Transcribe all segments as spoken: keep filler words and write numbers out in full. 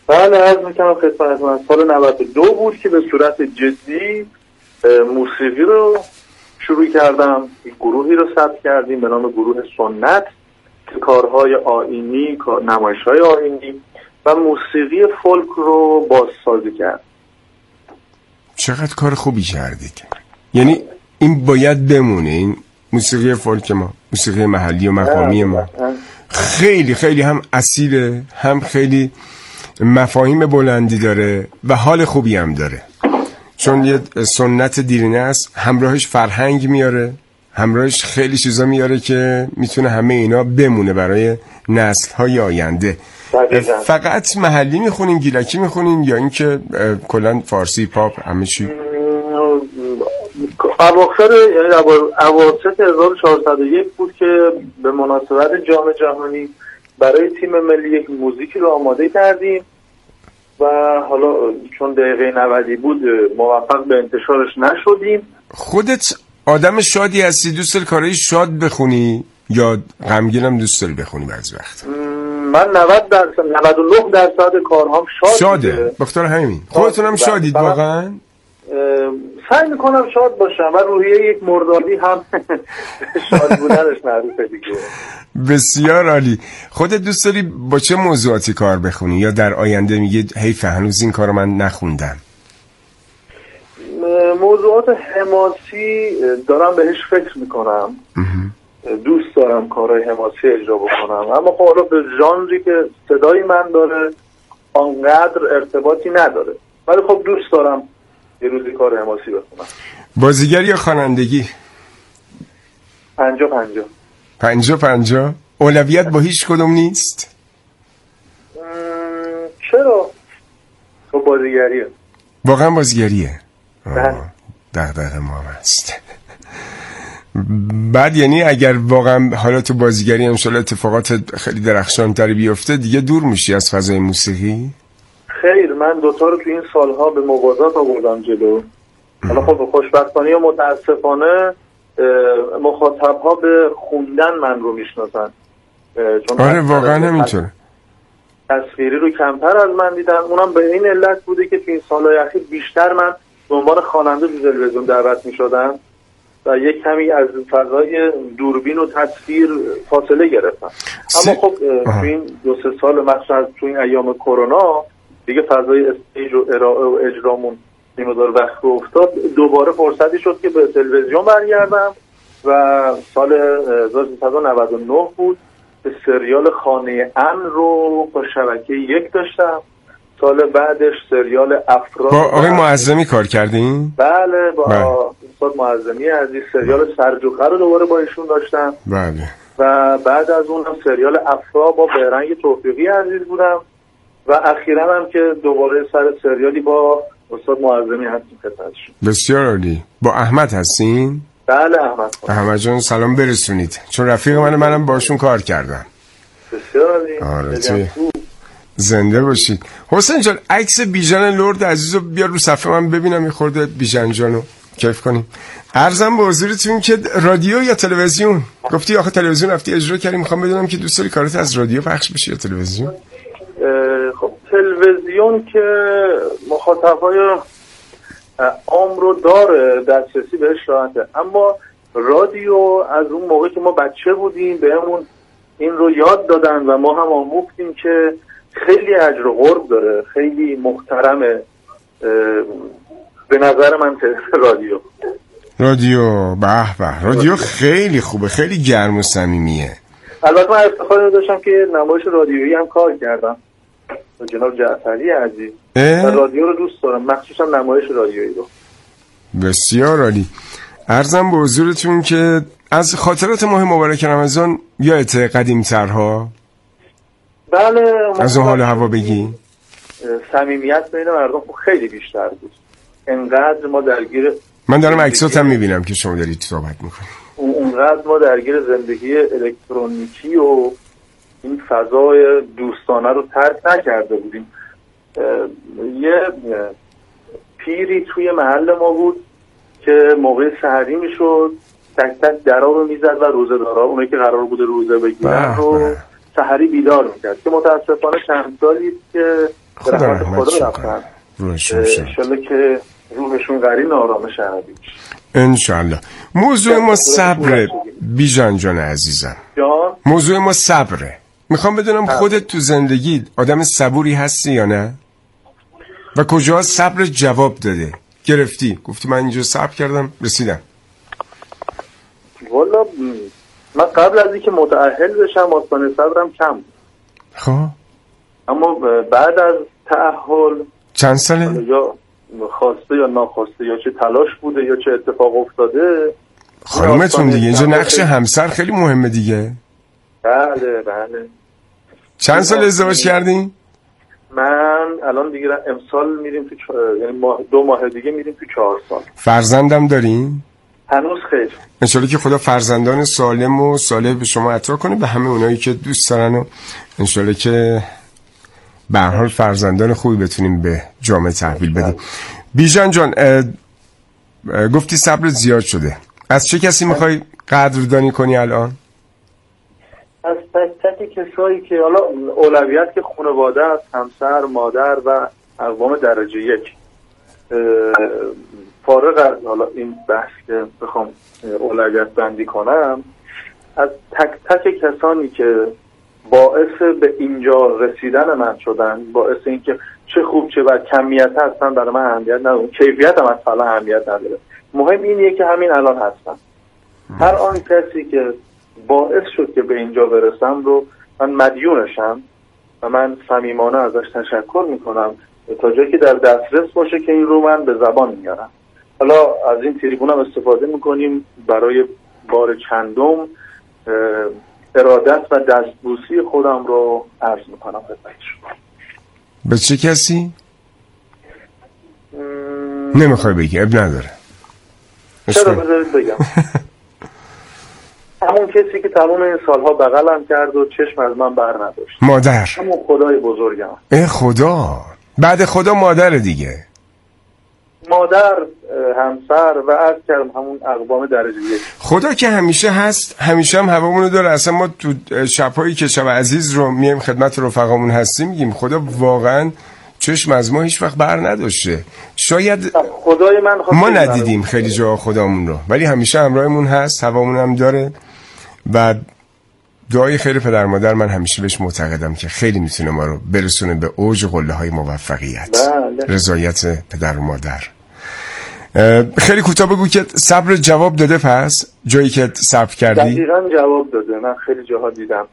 بله عرض میکنم خدمتتون، سال نود و دو بود که به صورت جدی موسیقی رو شروع کردم. یک گروهی رو ثبت کردیم به نام گروه سنت که کارهای آیینی، نمایش‌های آیینی و موسیقی فولک رو بازسازی کرد. چقدر کار خوبی کردید. یعنی این باید بمونه، این موسیقی فولک ما، موسیقی محلی و مقامی ما خیلی خیلی هم اصیله، هم خیلی مفاهیم بلندی داره و حال خوبی هم داره، چون یه سنت دیرینه است، همراهش فرهنگ میاره، همراهش خیلی چیزا میاره که میتونه همه اینا بمونه برای نسل‌های آینده. فقط محلی میخونین، گیلکی میخونین یا اینکه کلا فارسی، پاپ، همه چی؟ اواخر یعنی اواسط هزار و چهارصد و یک بود که به مناسبت جام جهانی برای تیم ملی یک موزیکی رو آماده کردیم و حالا چون دقیقه نودی بود موفق به انتشارش نشدیم. خودت آدم شادی هستی؟ دوست داری کارهای شاد بخونی یا غمگینم دوست داری بخونی بعضی وقت؟ من نود درصد نود و نه درصد کارهام شاد شاده. بخاطر همین خودتونم شادید واقعا؟ سعی میکنم شاد باشم و روحیه یک مردادی هم شاد بودنش معروفه دیگه. بسیار عالی. خودت دوست داری با چه موضوعاتی کار بخونی یا در آینده میگی حیف هنوز این کارو من نخوندم؟ موضوعات حماسی دارم بهش فکر میکنم. دوست دارم کارهای حماسی اجرا بکنم، اما خب حالا به ژانری که صدای من داره آنقدر ارتباطی نداره، ولی خب دوست دارم یه روزی کار حماسی بخونم. بازیگری یا خوانندگی؟ پنجا پنجا. پنجا پنجا؟ اولویت با هیچ کدوم نیست؟ چرا؟ خب بازیگریه. واقعا بازیگریه؟ دغدغه ما هم هست. بعد یعنی اگر واقعا حالا تو بازیگری انشالله اتفاقات خیلی درخشان تری بیفته دیگه دور میشی از فضای موسیقی؟ خیر، من دوتا رو تو این سالها به موازات آوردم جلو. حالا خب خوشبختانه و متاسفانه مخاطبها به خوندن من رو میشناسن. آره واقعا همینطوره. تصویری رو کمتر از من دیدن. اونم به این علت بوده که تو این سالهای اخیر بیشتر من به عنوان خواننده تو تلویزیون دعوت میشدم و یک کمی از فضای دوربین و تصویر فاصله گرفتم. سی... اما خب تو این دو سه سال مخصوصا تو این ایام کرونا دیگه فضای استیج و ارائه و اجرامون نیمه‌دار وقت رو افتاد، دوباره فرصتی شد که به تلویزیون برگردم و سال هزار و سیصد و نود و نه بود که سریال خانه امن رو با شبکه یک داشتم. سال بعدش سریال افراد با آقای معظمی کار کردین؟ بله با استاد معظمی عزیز سریال سرجوخه رو دوباره با ایشون داشتم. بله. و بعد از اون هم سریال افراد با بهرنگ توفیقی عزیز بودم و اخیراً هم که دوباره سر سریالی با استاد معظمی هستیم خدمتشون. بسیار عالی. با احمد هستین؟ بله احمد. احمد جان سلام برسونید، چون رفیق من منم باشون کار کردم. بسیار عالی. آره زنده باشید. حسین جان عکس بیژن لرد عزیزو بیار رو صفحه من ببینم، یه خورده بیژن جانو کیف کنیم. عرضم به حضورتون که رادیو یا تلویزیون؟ گفتی آخه تلویزیون رفتی اجرا کردی، میخوام بدونم که دوست داری کارت از رادیو پخش بشه یا تلویزیون؟ خب تلویزیون که مخاطبای عام رو داره، دسترسی بهش راحته، اما رادیو از اون موقع که ما بچه بودیم بهمون این رو یاد دادن و ما هم آموختیم که خیلی اجر و قرب داره، خیلی محترمه. به نظر من رادیو رادیو به به رادیو خیلی خوبه، خیلی گرم و صمیمیه. البته من افتخار داشتم که نمایش رادیویی هم کار کردم جناب جعفری عزیز. رادیو رو دوست دارم، مخصوصا نمایش رادیویی رو. بسیار عالی. عرضم به حضورتون که از خاطرات ماه مبارک رمضان یادت قدیم‌ترها؟ بله. از اون حال هوا بگی؟ صمیمیت بین مردم خیلی بیشتر بود. انقدر ما درگیر، من دارم عکساتم میبینم که شما دارید صحبت میکنید، اونقدر ما درگیر زندگی الکترونیکی و این فضای دوستانه رو ترک نکرده بودیم. یه پیری توی محل ما بود که موقع سحری میشد تک تک درا رو میزد و روزه دارا، اونایی که قرار بوده روزه بگیرن رو سحری بیدار میکرد که متاسفانه چند سالی که خدا رحمت رفتن. انشالله که روحشون قرین آرامش ابدی. انشالله. موضوع ما صبر بیژن جان عزیزم. جان؟ موضوع ما صبره. میخوام بدونم خودت تو زندگی آدم صبوری هستی یا نه؟ و کجا صبر جواب داده؟ گرفتی گفتی من اینجا صبر کردم رسیدم. والا من قبل از اینکه متأهل بشم آستانه صبرم کم بود. خب اما بعد از تأهل چند ساله؟ یا خواسته یا ناخواسته یا چه تلاش بوده یا چه اتفاق افتاده. خانومتون دیگه اینجا نقش همسر خیلی مهمه دیگه. بله بله. چند سال ازدواج کردین؟ من الان دیگه امسال میریم تو چه... یعنی ماه... دو ماه دیگه میریم تو چهار سال. فرزندم دارین؟ هنوز خیر. انشالله که خدا فرزندان سالم و صالح به شما عطا کنه به همه اونایی که دوست دارن و انشالله که به هر حال فرزندان خوبی بتونیم به جامعه تحویل بدیم. بیژن جان اه... اه... گفتی صبر زیاد شده. از چه کسی میخوای قدردانی کنی الان؟ از تک تک کسایی که حالا اولویت که خانواده است، همسر، مادر و اقوام درجه یک. فارغ از حالا این بحث که بخوام اولویت بندی کنم، از تک تک کسانی که باعث به اینجا رسیدن من شدن، باعث اینکه چه خوب چه بد کمیت هستن برای من اهمیت نداره، کیفیت هم اصلا اهمیت نداره، مهم اینیه که همین الان هستم. هر آن کسی که باعث شد که به اینجا برسم رو من مدیونشم و من صمیمانه ازش تشکر میکنم تا جایی که در دسترس باشه که این رو من به زبان میارم. حالا از این تریبون هم استفاده میکنیم برای بار چندم ارادت و دستبوسی خودم رو عرض میکنم خدمت شما. به چه کسی؟ م... نمیخوای بگی، اب نداره. چرا بذارید بگم. همون کسی که تمام این سالها بغلم کرد و چشم از من بر نداشت. مادر. همون خدای بزرگم. ای خدا. بعد خدا مادر دیگه. مادر، همسر و از کردم همون اقوام درجه یک. خدا که همیشه هست، همیشه هم هوامونو داره. اصلا ما تو شب‌هایی که شب عزیز رو میایم خدمت رفقامون هستیم میگیم خدا واقعا چشم از ما هیچ وقت بر نداشته. شاید خدای من ما ندیدیم خیلی جا خدامون رو، ولی همیشه همراهمون هست، هوامون هم داره و دعای خیر پدر مادر من همیشه بهش معتقدم که خیلی میتونه ما رو برسونه به اوج قله‌های موفقیت. بله. رضایت پدر و مادر. خیلی کوتاه بگو که صبر جواب داده، پس جایی که صبر کردی؟ دقیقاً جواب داده. من خیلی جاها دیدم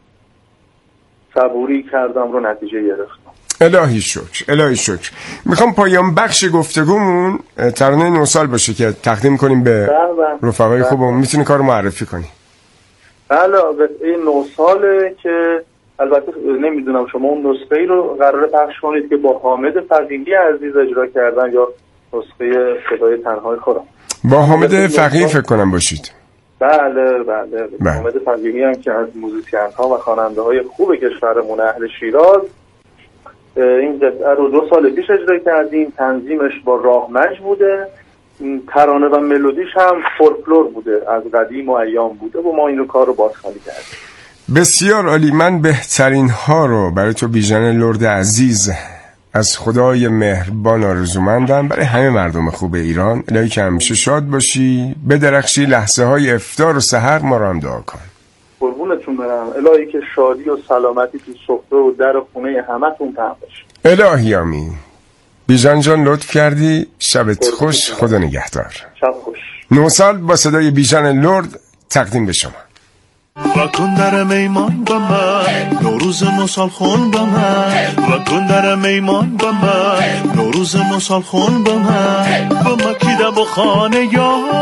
صبوری کردم رو نتیجه گرفتم. الهی شکر، الهی شکر. میخوام پایان بخش گفتگومون ترانه نو سال باشه که تقدیم کنیم به رفقای خوبمون. میتونی کارو معرفی کنی؟ بله، این نو ساله که البته نمیدونم شما اون نسخه‌ای رو قراره پخش کنید که با حامد فقیهی عزیز اجرا کردن یا نسخه صدای تنهای خودم. با حامد فقیهی فکر کنم باشید. بله بله, بله. حامد فقیهی هم که از موزیسین ها و خواننده های خوب کشورمون اهل شیراز. این قطعه رو دو سال پیش اجرا کردیم. تنظیمش با راهمج بوده، ترانه و ملودیش هم فولکلور بوده، از قدیم و ایام بوده و ما این رو کار رو بازخوانی کردیم. بسیار عالی. من بهترین ها رو برای تو بیژن لرد عزیز از خدای مهربان آرزومندم برای همه مردم خوب ایران. الهی که همیشه شاد باشی، بدرخشی، لحظه های افطار و سحر ما رو هم دعا کن. قربونتون برم. الهی که شادی و سلامتی تو سفره و در خونه همتون پهن باشه. الهی آمین. بیژن جان لطف کردی. شبت خوش. خدا نگهدار. شب خوش. نو سال با صدای بیژن لرد تقدیم به شما. و کن در میمان با من نوروز نوسال خون با من و کن در میمان با من نوروز نوسال خون با من با مکیدم و خانه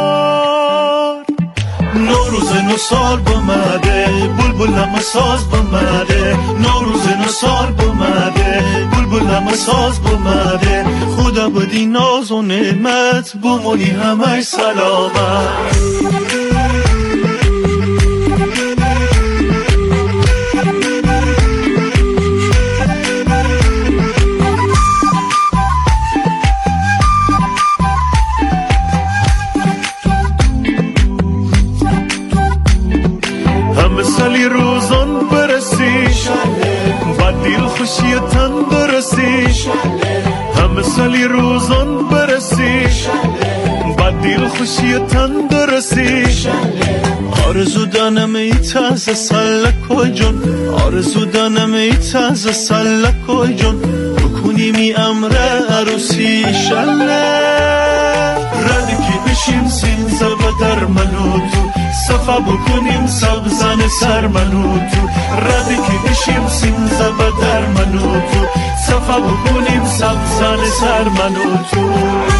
یار نوروز نوسال بومده بلبلم ساز بومده نوروز نوسال بومده بلبلم ساز بومده خدا بدی ناز و نعمت بمونی همه سلامت. سالی روزان برسی و دل خوشی تن برسی همه سالی روزان برسی بعد دل خوشی تندرسی آرزو دانم ای تازه سلکو جون آرزو دانم ای تازه سلکو جون بکنی می امره عروسی شله ردکی بشیم سینزه و در منو تو صفا بکنیم سبزن سر منو تو ردکی بشیم سینزه و در منو تو صفا بکنیم سبزن سر منو تو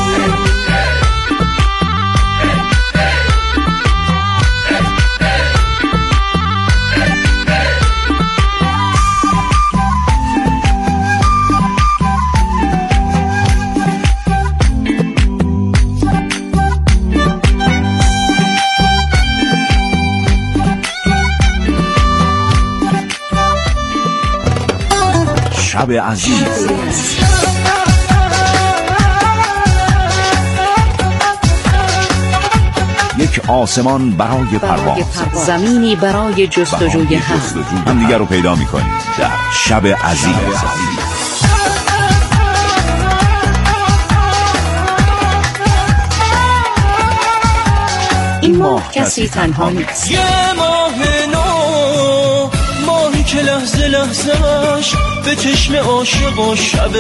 شب عزیز یک آسمان برای پرواز زمینی برای جستجوی هم هم دیگر رو پیدا می‌کنیم در شب عزیز. این ماه کسی تنها نیست، یه ماه نو ماهی که لحظه لحظهش به چشم عاشق و شب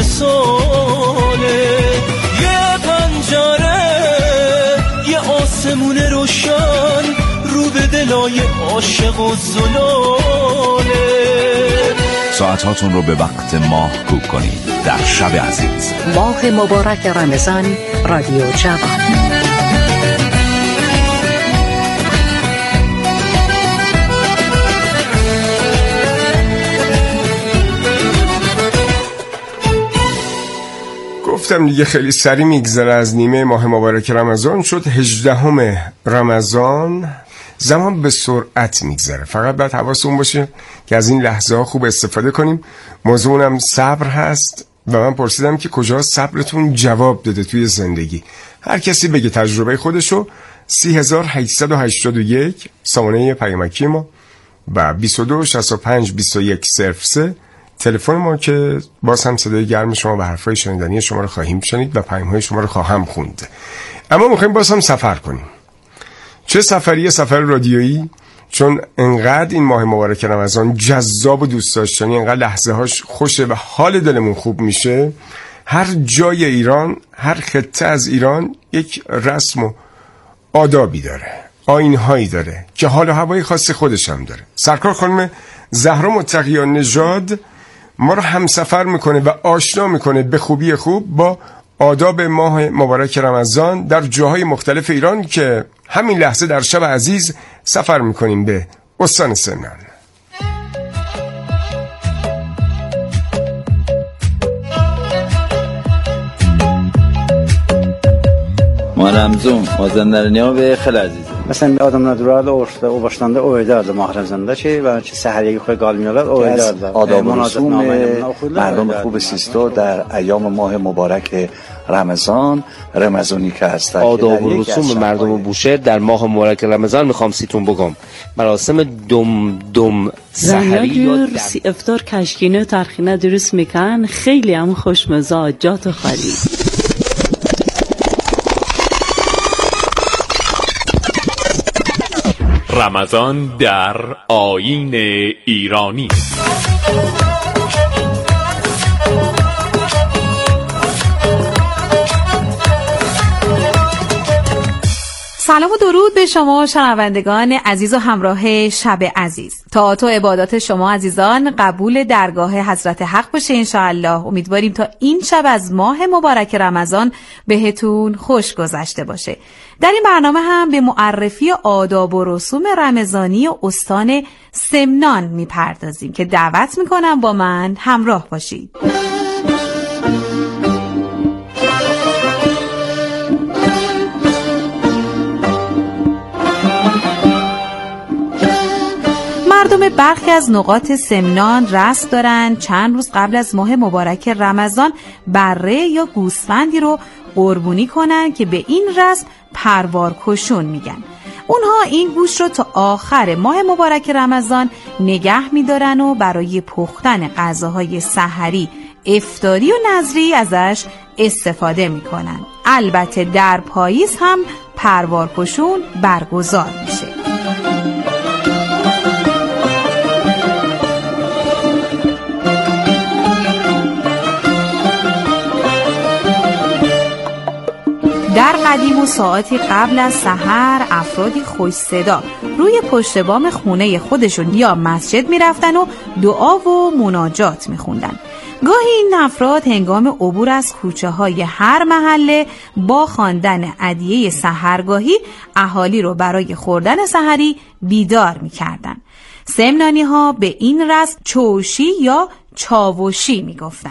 وصاله یه پنجره یه آسمون روشن رو به دلای عاشق و زلاله ساعتاتون رو به وقت ماه کوک کنید در شب عزیز. ماه مبارک رمضان، رادیو جوان. گفتم دیگه خیلی سری میگذره از نیمه ماه مبارک رمضان شد هجدهم رمضان. زمان به سرعت میگذره، فقط باید حواسمون باشه که از این لحظه ها خوب استفاده کنیم. موضوعم صبر هست و من پرسیدم که کجا صبرتون جواب داده توی زندگی. هر کسی بگه تجربه خودشو. سی هزار هشتصد و هشتاد و یک سامانه پیامکی ما و بیست و دو شصت و پنج بیست و یک صفر سه تلفن ما که باز هم صدای گرم شما و حرفای شنیدنی شما رو خواهیم شنید و پیام‌های شما رو خواهم خوند. اما می‌خوایم باز هم سفر کنیم. چه سفریه؟ سفر رادیویی، چون انقدر این ماه مبارک رمضان جذاب و دوست داشتنی، انقدر لحظه هاش خوشه و حال دلمون خوب میشه. هر جای ایران، هر خطه از ایران یک رسم و آدابی داره، آیین‌هایی داره که حال و هوای خاص خودش هم داره. سرکار خانم زهرا متقیان نژاد ما رو همسفر میکنه و آشنا میکنه به خوبی خوب با آداب ماه مبارک رمضان در جاهای مختلف ایران که همین لحظه در شب عزیز سفر میکنیم به استان سمنان. ما Ramazan Mazanların ya ve xeyli aziz. Məsələn, adamlar durardı orada, o başlanda o ederdi Mahramzanda ki, və ki səhəriyə yuxuya qalmıyorlar, o ederdi. آداب و رسوم مردم خوب سیستان در ایام ماه مبارک رمضان رمضانی که هست. آداب و رسوم مردم بوشهر در ماه مبارک رمضان میخوام سیتون بگم. مراسم دم دم سحری یا افطار کشکینه و ترخینه درست میکنن، خیلی هم خوشمزه، جات خالی. رمضان در آیین ایرانی. سلام و درود به شما شنوندگان عزیز و همراه شب عزیز. طاعات و عبادات شما عزیزان قبول درگاه حضرت حق باشه انشاءالله. امیدواریم تا این شب از ماه مبارک رمضان بهتون خوش گذشته باشه. در این برنامه هم به معرفی آداب و رسوم رمضانی استان سمنان میپردازیم که دعوت میکنم با من همراه باشید. مردم برخی از نقاط سمنان رسم دارن چند روز قبل از ماه مبارک رمضان بره یا گوسفندی رو قربونی کنن که به این رسم پروار کشون میگن. اونها این گوشت رو تا آخر ماه مبارک رمضان نگه میدارن و برای پختن غذاهای سحری افطاری و نظری ازش استفاده میکنن. البته در پاییز هم پروارپشون برگزار میشه. در قدیم و ساعتی قبل از سحر افرادی خوش صدا روی پشت بام خونه خودشون یا مسجد می رفتن و دعا و مناجات می خوندن. گاهی این افراد هنگام عبور از کوچه های هر محله با خواندن ادعیه سحرگاهی اهالی رو برای خوردن سحری بیدار می کردن. سمنانی ها به این رسم چوشی یا چاوشی می گفتن.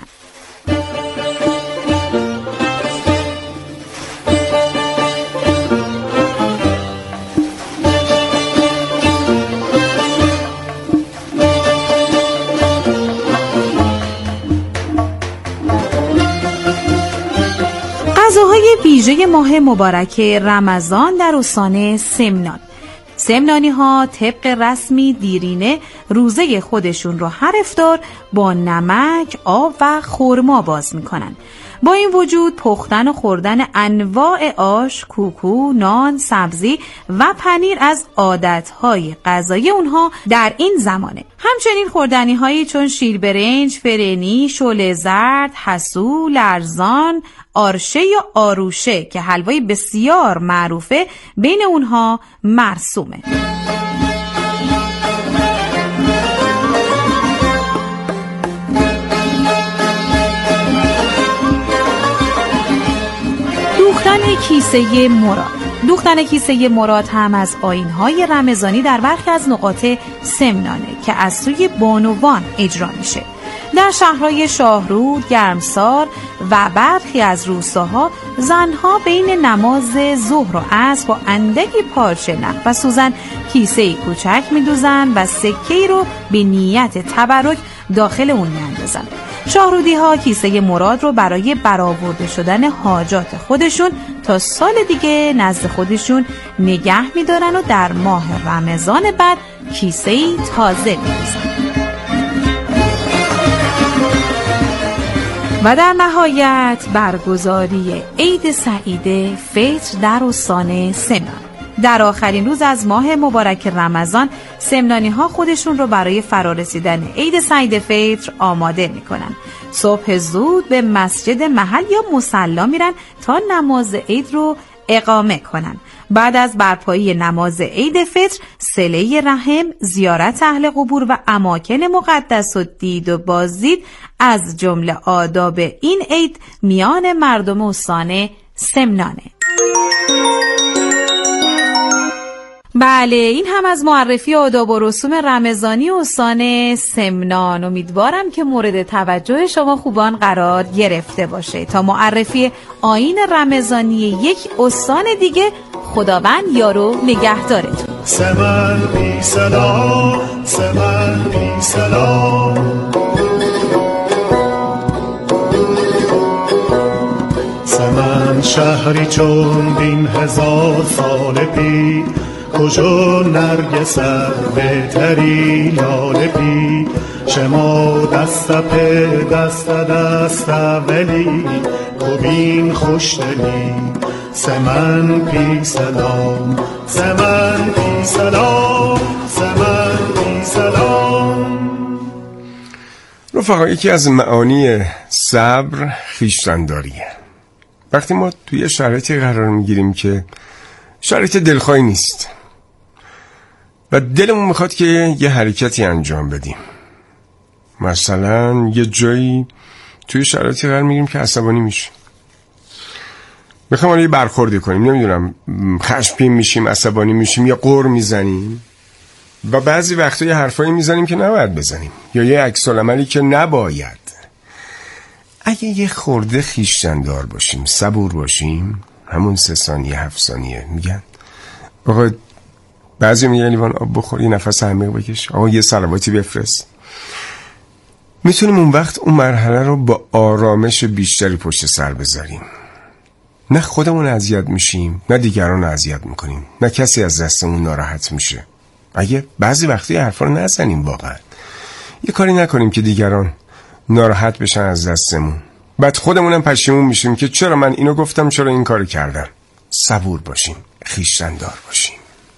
غذاهای ویژه ماه مبارک رمضان در استان سمنان. سمنانی ها طبق رسمی دیرینه روزه خودشون رو هر افطار با نمک، آب و خرما باز میکنن. با این وجود پختن و خوردن انواع آش، کوکو، نان، سبزی و پنیر از عادتهای غذایی اونها در این زمانه. همچنین خوردنی هایی چون شیر برنج، فرنی، شله زرد، حسو، لرزان، آرشه یا آروشه که حلوای بسیار معروفه بین اونها مرسومه. دوختن کیسه مراد. دوختن کیسه مراد هم از آیین‌های رمضانی در برخی از نقاط سمنانه که از سوی بانوان اجرا میشه. در شهرهای شاهرود، گرمسار و برخی از روستاها زنها بین نماز ظهر و عصر با اندکی پارچه نخ و سوزن کیسه‌ای کوچک می‌دوزن و سکه‌ای رو به نیت تبرک داخل اون می‌اندازن. شاهرودی ها کیسه مراد رو برای برآورده شدن حاجات خودشون تا سال دیگه نزد خودشون نگه می‌دارن و در ماه رمضان بعد کیسه‌ای تازه می‌ریزن. و در نهایت برگزاری عید سعید فطر در استان سمنان. در آخرین روز از ماه مبارک رمضان سمنانی ها خودشون رو برای فرارسیدن عید سعید فطر آماده میکنن. صبح زود به مسجد محل یا مصلی میرن تا نماز عید رو اقامه کنن. بعد از برپایی نماز عید فطر صله رحم، زیارت اهل قبور و اماکن مقدس و دید و بازدید از جمله آداب این عید میان مردم استان سمنانه. بله، این هم از معرفی آداب و رسوم رمضانی استان سمنان. امیدوارم که مورد توجه شما خوبان قرار گرفته باشه. تا معرفی آیین رمضانی یک استان دیگه، خداوند یارو نگهدارتون. سمن بی سلام، سمن بی سلام، سمن شهری چون بین هزار سال پی، کجا نرگس بهتری لاله پی، شما دست په دست دست ولی کبین خوشدلی، سمن پی سلام، سمن پی سلام، سمن پی سلام. رفقا، یکی از معانی صبر خویشتن‌داریه. وقتی ما توی شرایطی قرار میگیریم که شرایط دلخواهی نیست و دلمون میخواد که یه حرکتی انجام بدیم، مثلا یه جایی توی شرایطی قرار میگیریم که عصبانی میشیم، میخوام یه برخوردی کنیم، نمیدونم خشمگین میشیم، عصبانی میشیم یا غر میزنیم و بعضی وقتا یه حرفایی میزنیم که نباید بزنیم یا یه عکس العملی که نباید. اگه یه خورده خویشتن‌دار باشیم، صبور باشیم، همون سه ثانیه هفت ثانیه میگن آقا، بعضی میگن لیوان آب بخور، یه نفس عمیق بکش، آقا یه صلواتی بفرست، میتونیم اون وقت اون مرحله رو با آرامش بیشتری پشت سر بذاریم. نه خودمون اذیت میشیم، نه دیگران اذیت میکنیم، نه کسی از دستمون ناراحت میشه. اگه بعضی وقتی حرفا رو نزنیم، واقعا یه کاری نکنیم که دیگران ناراحت بشن از دستمون. بعد خودمونم پشیمون میشیم که چرا من اینو گفتم، چرا این کارو کردم. صبور باشیم، خویشتن‌دار باشیم.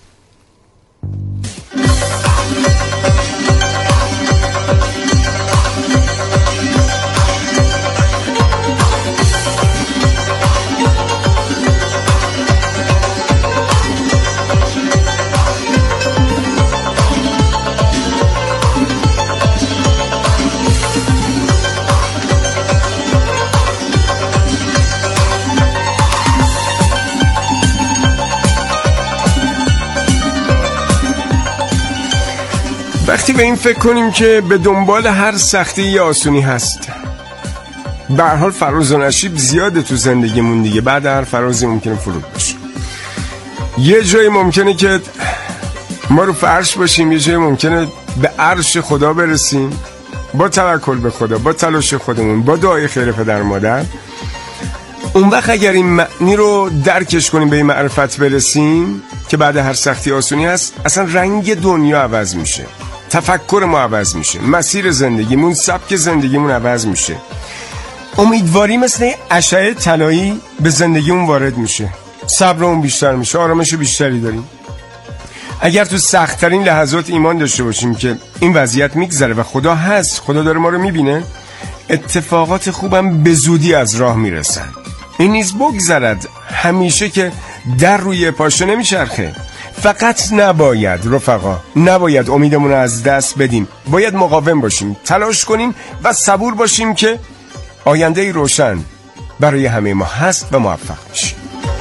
وقتی به این فکر کنیم که به دنبال هر سختی یه آسونی هست، به هر حال فراز و نشیب زیاده تو زندگیمون دیگه. بعد هر فرازی ممکنه فرود باشه. یه جایی ممکنه که ما رو فرش باشیم، یه جایی ممکنه به عرش خدا برسیم با توکل به خدا، با تلاش خودمون، با دعای خیر پدر مادر. اون وقت اگر این معنی رو درکش کنیم، به این معرفت برسیم که بعد هر سختی آسونی هست، اصلا رنگ دنیا عوض میشه، تفکر ما عوض میشه، مسیر زندگیمون، سبک زندگیمون عوض میشه. امیدواری مثل اشعه طلایی به زندگیمون وارد میشه، صبرمون بیشتر میشه، آرامش بیشتری داریم. اگر تو سخت‌ترین لحظات ایمان داشته باشیم که این وضعیت میگذره و خدا هست، خدا داره ما رو میبینه، اتفاقات خوبم به زودی از راه میرسن. این نیز بگذرد همیشه که در روی پاشه نمیچرخه. فقط نباید رفقا، نباید امیدمون رو از دست بدیم. باید مقاوم باشیم، تلاش کنیم و صبور باشیم که آینده روشن برای همه ما هست و موفق میشیم.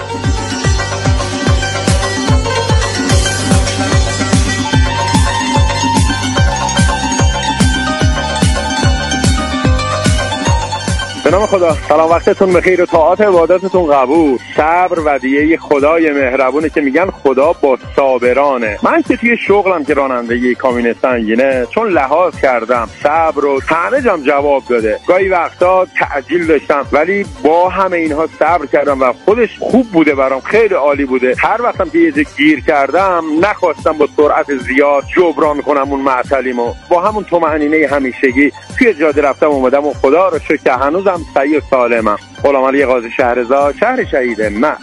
به نام خدا. سلام، وقتتون بخیر و طاعات عباداتتون قبول. صبر ودیعه خدای مهربونه که میگن خدا با صابرانه. من که توی شغلم که رانندگی کامیون سنگینه، چون لحاظ کردم صبر و همه جام جواب داده. گاهی وقتا تعجیل داشتم ولی با همه اینها صبر کردم و خودش خوب بوده برام، خیلی عالی بوده. هر وقتم که یه جا گیر کردم نخواستم با سرعت زیاد جبران کنم اون معطلیمو، با همون طمأنینه همیشگی توی جاده رفتم اومدم و خدا رو شکر هنوزم صحیح و سالمم. غلام علی قاضی شهرزاد، شهر شهید مهد.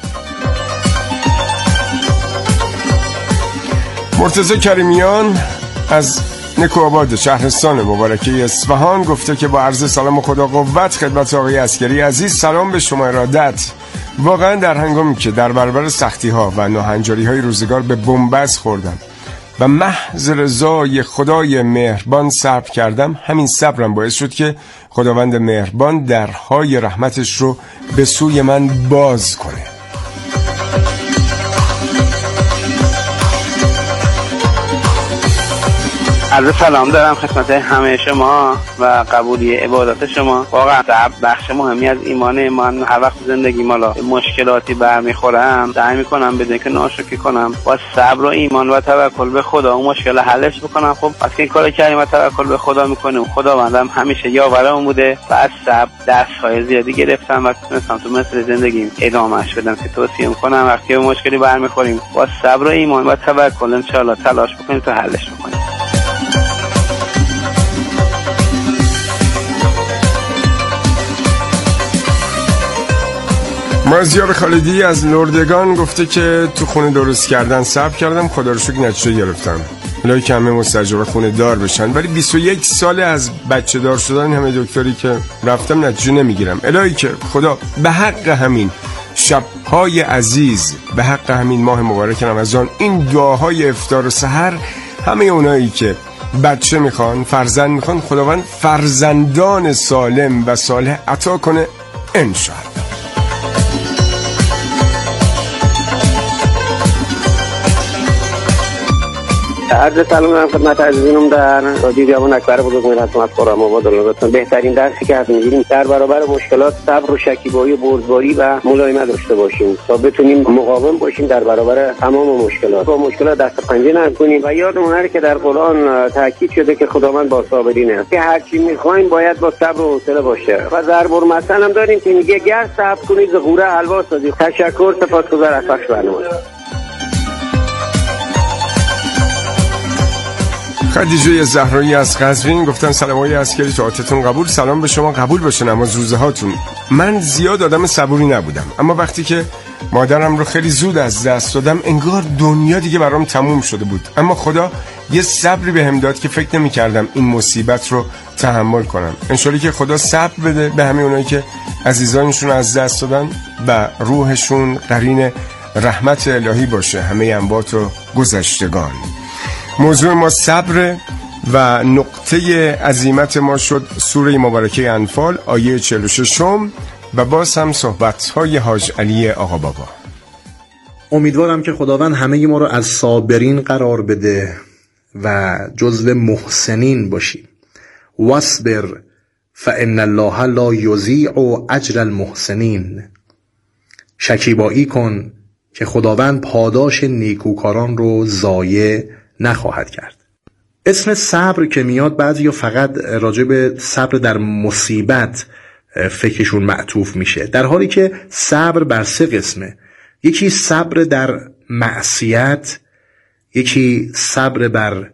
مرتضی کریمیان از نکوآباد شهرستان مبارکه اصفهان گفته که با عرض سلام و خدا قوت خدمت آقای عسکری عزیز، سلام به شما ارادت. واقعا در هنگامی که در برابر سختی ها و ناهنجاری های روزگار به بن‌بست خوردم و محض رضای خدای مهربان صبر کردم، همین صبرم باعث شد که خداوند مهربان درهای رحمتش رو به سوی من باز کنه. عرض سلام دارم خدمت همه شما و قبولی عبادات شما. واقعا صبر بخش مهمی از ایمانه. من هر وقت زندگی مالا مشکلاتی برمیخورم سعی میکنم بدون که ناشکری کنم، با صبر و ایمان و توکل به خدا اون مشکل حلش بکنم. خب وقتی این کارو کردیم و توکل به خدا میکنیم، خداوندم همیشه یاورمون بوده و از صبر دست‌های زیادی گرفتم و تونستم تو مسیر زندگیم ادامهش بدم که توصیه میکنم وقتی به مشکلی برمیخوریم با صبر و ایمان و توکل ان شاءالله تلاش بکنیم تا حلش بکنیم. مازیار خالدی از لردگان گفته که تو خونه درست کردن صبر کردم، خدا رو شکر نتیجه گرفتم. الهی که همه مستاجر خونه دار بشن، ولی بیست و یک سال از بچه دار شدن همه دکتری که رفتم نتیجه نمیگیرم. الهی که خدا به حق همین شبهای عزیز، به حق همین ماه مبارک رمضان، این دعاهای افطار و سحر، همه اونایی که بچه میخوان، فرزند میخوان، خداوند فرزندان سالم و صالح عطا کنه انشاءالله. عرض سلام دارم خدمت عزیزانم در رادیو جوان اکبر بزرگ من هستم از خرم‌آباد. لطفاً بهترین درسی که از می‌گیریم در برابر مشکلات صبر و شکیبایی و بردباری و ملایمت داشته باشیم تا بتونیم مقاوم باشیم در برابر تمام مشکلات. با مشکلات دست پنجه نرم کنیم و یادمون نره که در قرآن تاکید شده که خداوند با صابرینه، که هر چی می‌خوایم باید با صبر و حوصله باشه. و ضرب المثل هم داریم که میگه گر صبر کنید ز غوره حلوا سازید. تشکر، سپاسگزار از پخش برنامه. خدیجه زهرایی از قزوین گفتن سلام های عسکری، طاعتتون قبول. سلام به شما، قبول باشه نماز روزه هاتون. من زیاد آدم صبوری نبودم، اما وقتی که مادرم رو خیلی زود از دست دادم انگار دنیا دیگه برام تموم شده بود. اما خدا یه صبری بهم داد که فکر نمی کردم این مصیبت رو تحمل کنم. انشالله که خدا صبر بده به همه اونایی که عزیزانشون از دست دادن و روحشون قرین رحمت الهی باشه همه اموات و گذشتگان. موضوع ما صبر و نقطه عزیمت ما شد سوره مبارکه انفال آیه چهل و شش و باز هم صحبت‌های حاج علی آقا بابا. امیدوارم که خداوند همه ما رو از صابرین قرار بده و جزو محسنین باشیم. واصبر فان الله لا یضیع اجر المحسنین. شکیبایی کن که خداوند پاداش نیکوکاران رو ضایع نخواهد کرد. اسم صبر که میاد بعضی فقط راجع به صبر در مصیبت فکرشون معطوف میشه، در حالی که صبر بر سه قسمه. یکی صبر در معصیت، یکی صبر بر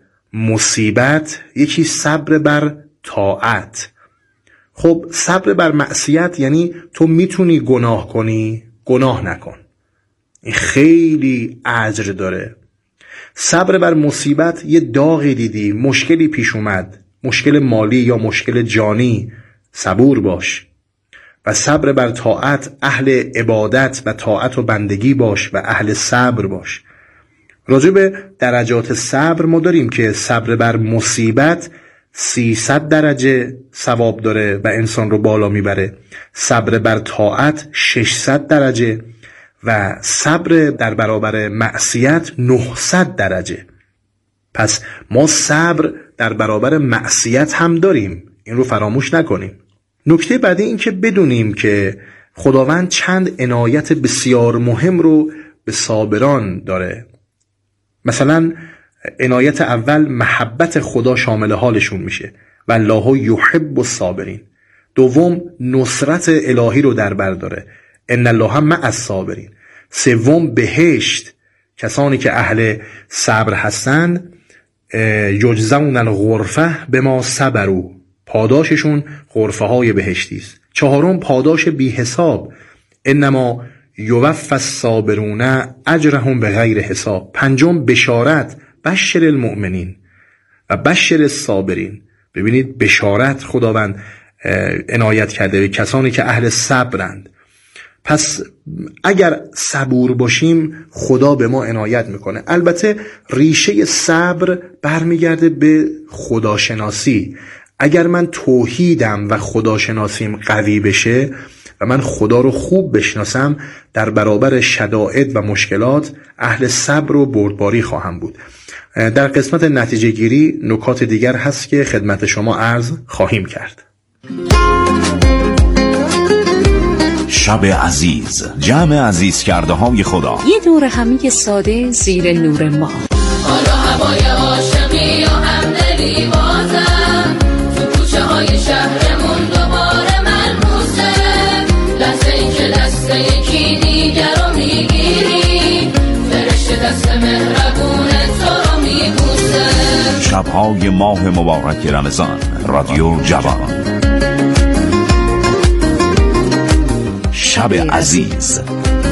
مصیبت، یکی صبر بر طاعت. خب صبر بر معصیت یعنی تو میتونی گناه کنی، گناه نکن، این خیلی اجر داره. صبر بر مصیبت، یه داغی دیدی، مشکلی پیش اومد، مشکل مالی یا مشکل جانی، صبور باش. و صبر بر طاعت، اهل عبادت و طاعت و بندگی باش و اهل صبر باش. راجع به درجات صبر ما داریم که صبر بر مصیبت سیصد درجه ثواب داره و انسان رو بالا میبره. صبر بر طاعت ششصد درجه و صبر در برابر معصیت نهصد درجه. پس ما صبر در برابر معصیت هم داریم، این رو فراموش نکنیم. نکته بعدی این که بدونیم که خداوند چند عنایت بسیار مهم رو به صابران داره. مثلا عنایت اول محبت خدا شامل حالشون میشه، والله یحب الصابرین. دوم نصرت الهی رو در بر داره، ان الله مع الصابرین. سوم بهشت، کسانی که اهل صبر هستن یجزون الغرفه بما صبروا، پاداششون غرفه های بهشتی است. چهارم پاداش بی حساب، انما یوفی الصابرون اجرهم بغیر حساب. پنجم بشارت، بشر المؤمنین و بشر الصابرین. ببینید بشارت خداوند عنایت کرده به کسانی که اهل صبرند. پس اگر صبور باشیم خدا به ما عنایت میکنه. البته ریشه صبر برمیگرده به خداشناسی. اگر من توحیدم و خداشناسیم قوی بشه و من خدا رو خوب بشناسم، در برابر شدائد و مشکلات اهل صبر و بردباری خواهم بود. در قسمت نتیجه گیری نکات دیگر هست که خدمت شما عرض خواهیم کرد. شب عزیز، جمع عزیز کرده های خدا. یه دور همی ساده زیر نور ما. حالا هوای عاشقی و همدلی بازم تو کوچه های شهرمون دوباره ملموسه. لحظه ای که دست یکی دیگر رو میگیری، فرشته دست مهربون تو رو میبوسه. شبهای ماه مبارک رمضان، رادیو جوان. شب عزیز.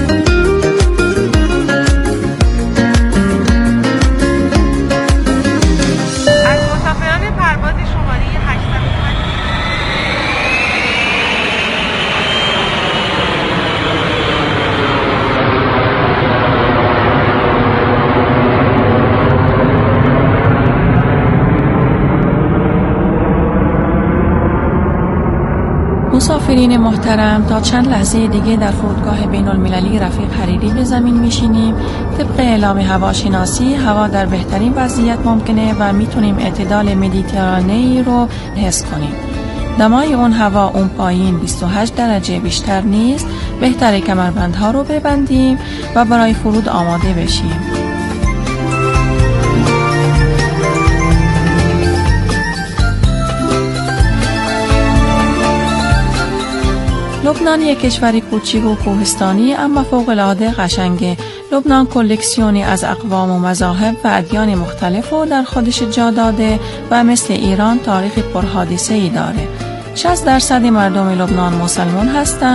مسافرین محترم، تا چند لحظه دیگه در فرودگاه بین المللی رفیق حریری به زمین میشینیم. طبق اعلام هواشناسی هوا در بهترین وضعیت ممکنه و میتونیم اعتدال مدیترانه‌ای رو حس کنیم. دمای اون هوا اون پایین بیست و هشت درجه بیشتر نیست. بهتره کمربندها رو ببندیم و برای فرود آماده بشیم. لبنان یک کشوری کوچیک و کوهستانی اما فوق‌العاده قشنگه. لبنان کلکسیونی از اقوام و مذاهب و ادیان مختلف رو در خودش جا داده و مثل ایران تاریخ پرحادثه‌ای داره. شصت درصد مردم لبنان مسلمان هستند